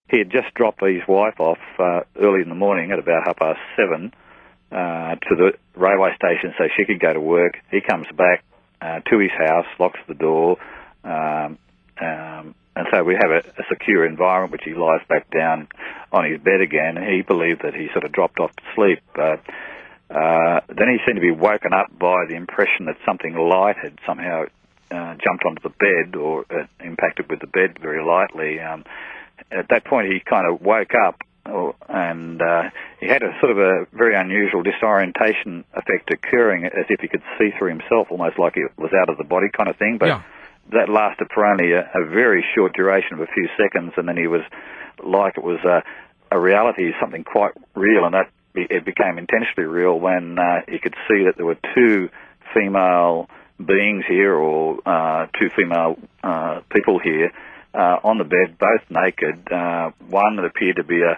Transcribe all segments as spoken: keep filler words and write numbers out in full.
he had just dropped his wife off uh, early in the morning at about half past seven uh, to the railway station so she could go to work. He comes back uh, to his house, locks the door, um, um, and so we have a, a secure environment, which he lies back down on his bed again. He believed that he sort of dropped off to sleep. Uh, uh, then he seemed to be woken up by the impression that something light had somehow uh, jumped onto the bed or uh, impacted with the bed very lightly. Um, at that point, he kind of woke up, or, and uh, he had a sort of a very unusual disorientation effect occurring, as if he could see through himself, almost like he was out of the body kind of thing. But yeah. that lasted for only a, a very short duration of a few seconds, and then he was like it was a, a reality, something quite real, and that it became intentionally real when uh, he could see that there were two female beings here, or uh, two female uh, people here uh, on the bed, both naked. Uh, one that appeared to be a,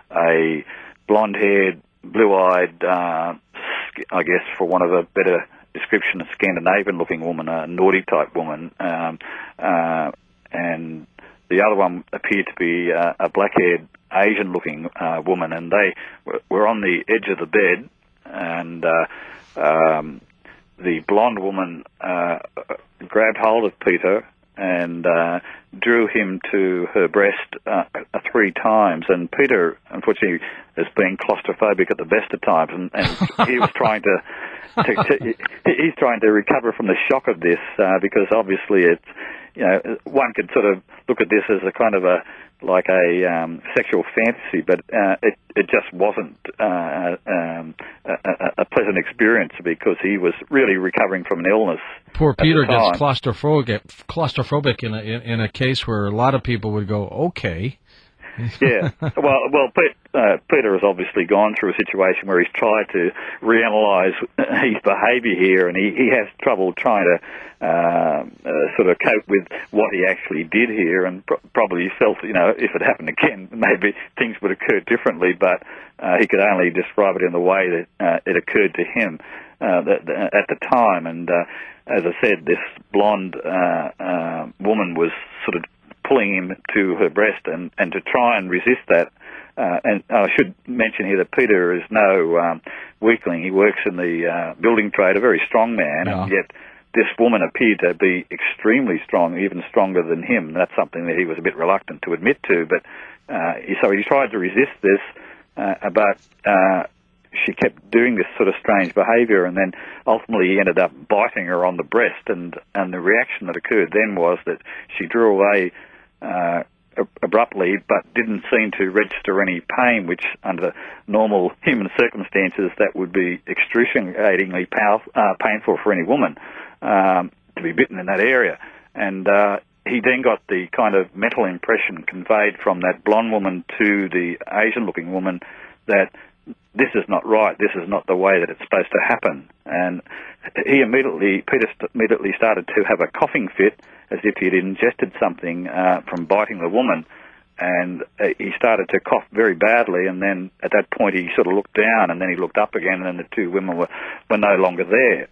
a blonde-haired, blue-eyed, uh, I guess for want of a better description, a Scandinavian-looking woman, a naughty-type woman, um, uh, and the other one appeared to be uh, a black-haired, Asian-looking uh, woman, and they were, were on the edge of the bed, and uh, um, the blonde woman uh, grabbed hold of Peter and uh, drew him to her breast uh, three times, and Peter, unfortunately, has been claustrophobic at the best of times, and, and he was trying to To, to, he's trying to recover from the shock of this uh, because obviously it's, you know, one could sort of look at this as a kind of a like a um, sexual fantasy, but uh, it it just wasn't uh, um, a, a pleasant experience because he was really recovering from an illness. Poor Peter gets claustrophobic claustrophobic in a in, in a case where a lot of people would go, okay. yeah, well, well, Pete, uh, Peter has obviously gone through a situation where he's tried to reanalyse his behaviour here, and he, he has trouble trying to uh, uh, sort of cope with what he actually did here, and pro- probably felt, you know, if it happened again, maybe things would occur differently, but uh, he could only describe it in the way that uh, it occurred to him uh, that, that, at the time, and uh, as I said, this blonde uh, uh, woman was sort of pulling him to her breast, and, and to try and resist that. Uh, and I should mention here that Peter is no um, weakling. He works in the uh, building trade, a very strong man, yeah. and yet this woman appeared to be extremely strong, even stronger than him. That's something that he was a bit reluctant to admit to. But uh, he, so he tried to resist this, uh, but uh, she kept doing this sort of strange behaviour, and then ultimately he ended up biting her on the breast, and, and the reaction that occurred then was that she drew away Uh, abruptly, but didn't seem to register any pain, which under normal human circumstances that would be excruciatingly power, uh, painful for any woman um, to be bitten in that area. And uh, he then got the kind of mental impression conveyed from that blonde woman to the Asian-looking woman that this is not right, this is not the way that it's supposed to happen. And he immediately, Peter st- immediately started to have a coughing fit, as if he had ingested something uh, from biting the woman, and uh, he started to cough very badly, and then at that point he sort of looked down, and then he looked up again, and then the two women were, were no longer there.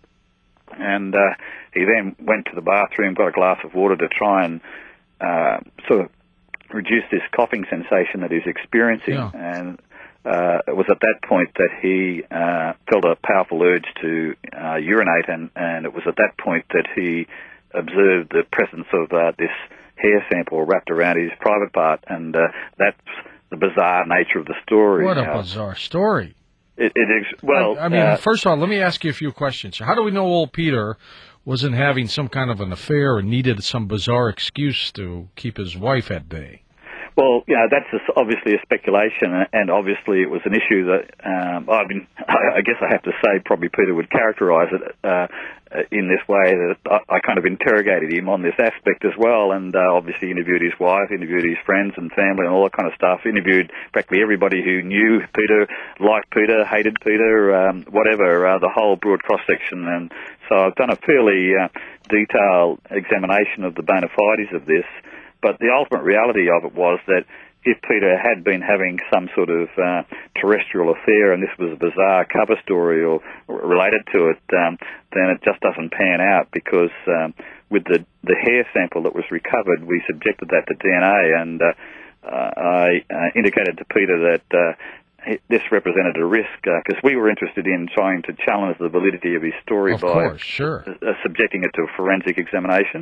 And uh, he then went to the bathroom, got a glass of water to try and uh, sort of reduce this coughing sensation that he's experiencing, yeah. and uh, it was at that point that he uh, felt a powerful urge to uh, urinate, and, and it was at that point that he observed the presence of uh, this hair sample wrapped around his private part, and uh, that's the bizarre nature of the story. What a uh, bizarre story. It, it is, well... I, I mean, uh, first of all, let me ask you a few questions. How do we know old Peter wasn't having some kind of an affair and needed some bizarre excuse to keep his wife at bay? Well, you know, that's a, obviously a speculation, and obviously it was an issue that um, I mean, I guess I have to say probably Peter would characterise it uh, in this way, that I, I kind of interrogated him on this aspect as well, and uh, obviously interviewed his wife, interviewed his friends and family and all that kind of stuff, interviewed practically everybody who knew Peter, liked Peter, hated Peter, um, whatever, uh, the whole broad cross-section. And so I've done a fairly uh, detailed examination of the bona fides of this. But the ultimate reality of it was that if Peter had been having some sort of uh, terrestrial affair, and this was a bizarre cover story or, or related to it, um, then it just doesn't pan out, because um, with the, the hair sample that was recovered, we subjected that to D N A, and uh, uh, I uh, indicated to Peter that uh, this represented a risk because uh, we were interested in trying to challenge the validity of his story of by course, sure. uh, subjecting it to a forensic examination.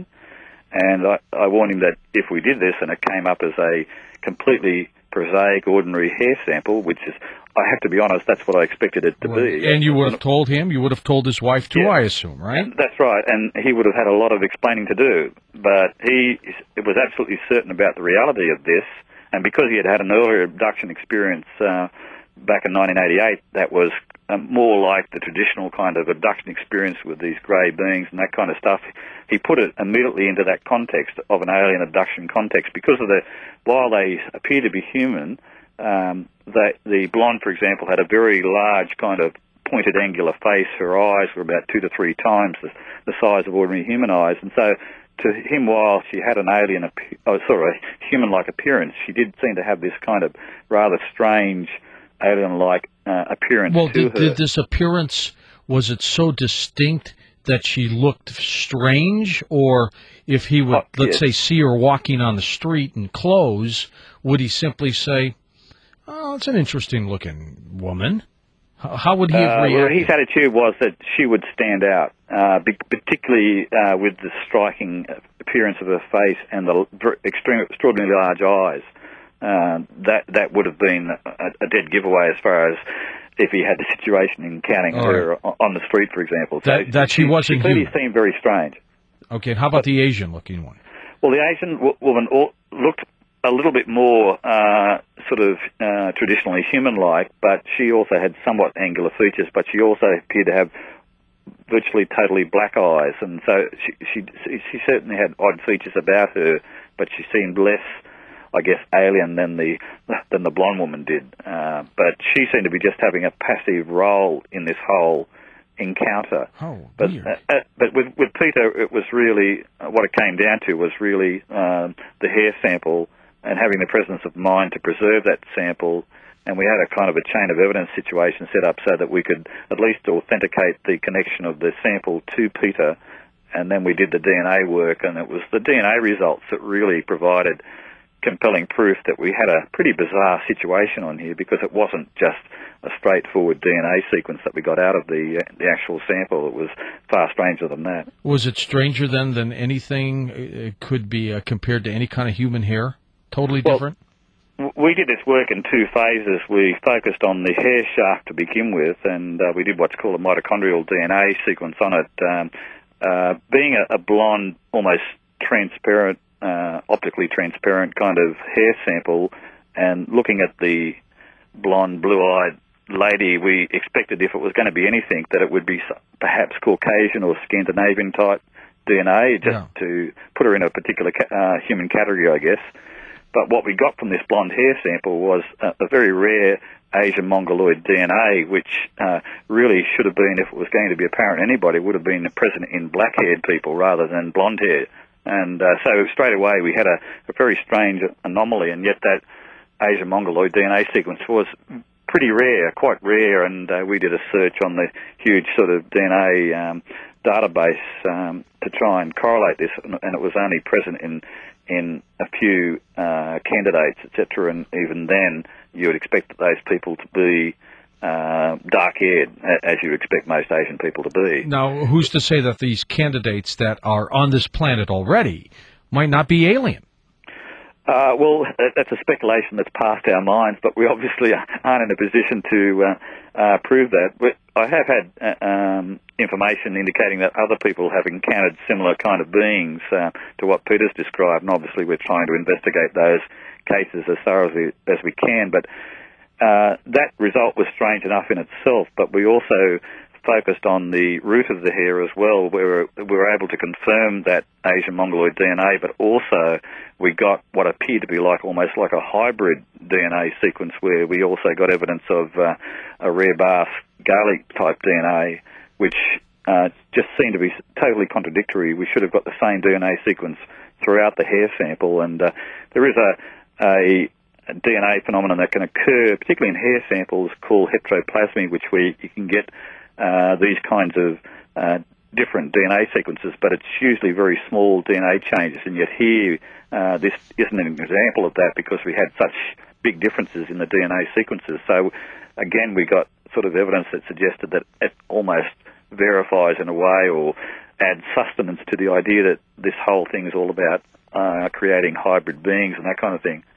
And I, I warned him that if we did this and it came up as a completely prosaic, ordinary hair sample, which is, I have to be honest, that's what I expected it to Well, be. and you would have told him, you would have told his wife too, Yeah. I assume, right? And that's right, and he would have had a lot of explaining to do. But he was absolutely certain about the reality of this, and because he had had an earlier abduction experience uh, back in nineteen eighty-eight, that was uh, more like the traditional kind of abduction experience with these grey beings and that kind of stuff. He put it immediately into that context of an alien abduction context because of the, while they appear to be human, um, they, the blonde, for example, had a very large kind of pointed angular face. Her eyes were about two to three times the, the size of ordinary human eyes, and so to him, while she had an alien, oh, sorry, human-like appearance, she did seem to have this kind of rather strange alien-like uh, appearance well, to did, her. did this appearance, was it so distinct that she looked strange? Or if he would, Oh, let's yes. say, see her walking on the street in clothes, would he simply say, oh, it's an interesting-looking woman? How, how would he have Uh, well, reacted? his attitude was that she would stand out, uh, be- particularly uh, with the striking appearance of her face and the ver- extreme, extraordinarily large eyes. Uh, that that would have been a, a dead giveaway as far as if he had the situation encountering All her right. on on the street, for example. So That- that she wasn't She clearly human. seemed very strange. Okay, how about the Asian-looking one? Well, the Asian w- woman all, looked a little bit more uh, sort of uh, traditionally human-like, but she also had somewhat angular features, but she also appeared to have virtually totally black eyes, and so she, she, she certainly had odd features about her, but she seemed less, I guess, alien than the than the blonde woman did. Uh, but she seemed to be just having a passive role in this whole encounter. Oh, But weird. uh, uh, but with with Peter, it was really uh, what it came down to was really um, the hair sample and having the presence of mind to preserve that sample. And we had a kind of a chain of evidence situation set up so that we could at least authenticate the connection of the sample to Peter. And then we did the D N A work, and it was the D N A results that really provided compelling proof that we had a pretty bizarre situation on here, because it wasn't just a straightforward D N A sequence that we got out of the uh, the actual sample. It was far stranger than that. Was it stranger then than anything it could be uh, compared to any kind of human hair? Totally Well, different? W- We did this work in two phases. We focused on the hair shaft to begin with, and uh, we did what's called a mitochondrial D N A sequence on it. Um, uh, being a, a blonde, almost transparent, uh, optically transparent kind of hair sample, and looking at the blonde, blue-eyed lady, we expected if it was going to be anything that it would be s- perhaps Caucasian or Scandinavian type D N A, just Yeah. to put her in a particular ca- uh, human category, I guess. But what we got from this blonde hair sample was a, a very rare Asian Mongoloid D N A, which uh, really should have been, if it was going to be apparent to anybody, would have been present in black-haired people rather than blonde hair. And uh, so straight away we had a, a very strange anomaly, and yet that Asian Mongoloid D N A sequence was pretty rare, quite rare, and uh, we did a search on the huge sort of D N A um, database um, to try and correlate this, and, and it was only present in in a few uh, candidates, et cetera, and even then you would expect those people to be uh, dark-haired, as you expect most Asian people to be. Now, who's to say that these candidates that are on this planet already might not be alien? Uh, well, that- that's a speculation that's past our minds, but we obviously aren't in a position to uh, uh, prove that. But I have had uh, um, information indicating that other people have encountered similar kind of beings uh, to what Peter's described, and obviously we're trying to investigate those cases as thorough as we, as we can. But uh, that result was strange enough in itself, but we also focused on the root of the hair as well, where we were able to confirm that Asian Mongoloid D N A, but also we got what appeared to be like almost like a hybrid D N A sequence, where we also got evidence of uh, a rare Basque Gaelic type D N A, which uh, just seemed to be totally contradictory. We should have got the same D N A sequence throughout the hair sample, and uh, there is a, a D N A phenomenon that can occur, particularly in hair samples, called heteroplasmy, which we you can get Uh, these kinds of uh, different D N A sequences, but it's usually very small D N A changes, and yet here uh, this isn't an example of that because we had such big differences in the D N A sequences. So again, we got sort of evidence that suggested that it almost verifies in a way or adds sustenance to the idea that this whole thing is all about uh, creating hybrid beings and that kind of thing.